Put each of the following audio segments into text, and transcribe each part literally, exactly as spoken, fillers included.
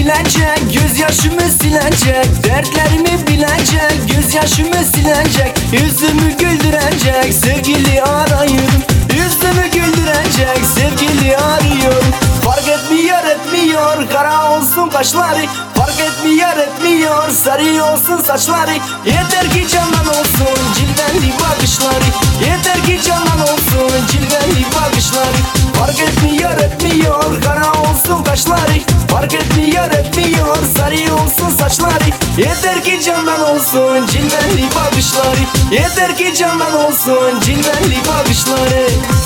bilecek, gözyaşımı silecek. Dertlerimi bilecek, gözyaşımı silecek. Yüzümü güldürecek, sevgili arıyorum. Yüzümü güldürecek, sevgili arıyorum. Fark etmiyor etmiyor, kara olsun kaşları. Fark etmiyor etmiyor, sarı olsun saçları. Yeter ki candan olsun cilveli bakışları. Yeter ki candan olsun cilveli bakışları. Fark etmiyor etmiyor, kara olsun kaşları. Fark etmiyor etmiyor, sarı olsun saçları. Yeter ki candan olsun cilveli bakışları. Yeter ki candan olsun cilveli bakışları.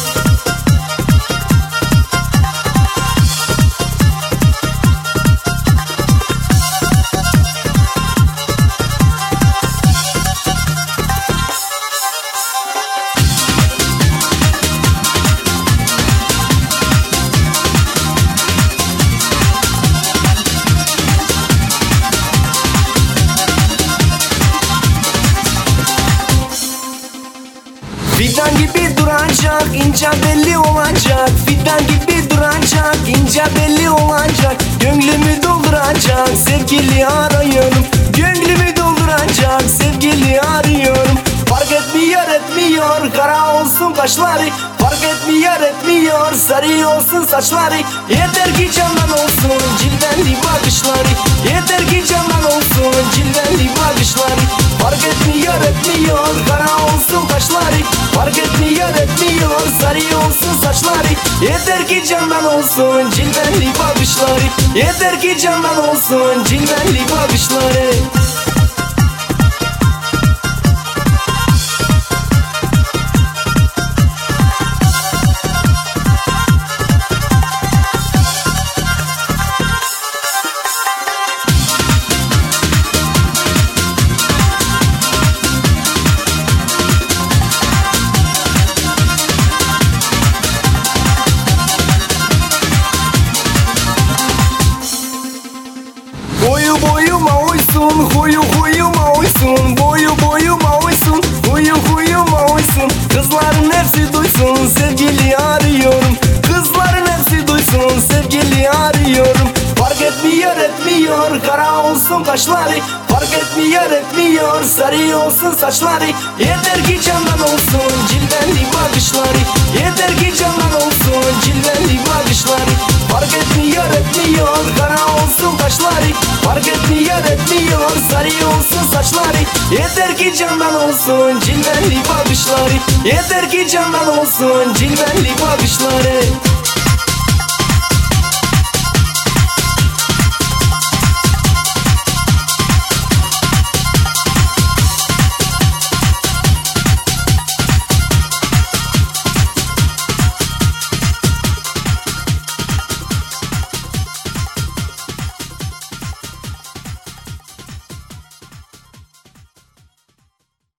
Fidan gibi duracak, ince belli olacak. Fidan gibi duracak, ince belli olacak. Gönlümü dolduracak, sevgili arıyorum. Gönlümü dolduracak, sevgili arıyorum. Fark etmiyor etmiyor, kara olsun kaşları. Fark etmiyor etmiyor, sarı olsun saçları. Yeter ki candan olsun cilveli bakışları. Yeter ki candan olsun cilveli bakışları. Fark etmiyor etmiyor, kara olsun kaşları. Fark etmiyor etmiyor, sarı olsun saçları. Yeter ki candan olsun cilveli bakışları. Yeter ki candan olsun cilveli bakışları. Boyu boyuma uysun, huyu huyuma uysun. Boyu boyuma uysun, huyu huyuma uysun. Kızların hepsi duysun, sevgili arıyorum. Kızların hepsi duysun, sevgili arıyorum. Fark etmiyor etmiyor, kara olsun kaşları. Fark etmiyor etmiyor, sarı olsun saçları. Yeter ki candan olsun cilveli bakışları. Yeter ki candan olsun cilveli bakışları. Fark etmiyor etmiyor, kara olsun kaşları. Fark etmiyor etmiyor, sarı olsun saçları. Yeter ki candan olsun cilveli bakışları. Yeter ki candan olsun cilveli bakışları.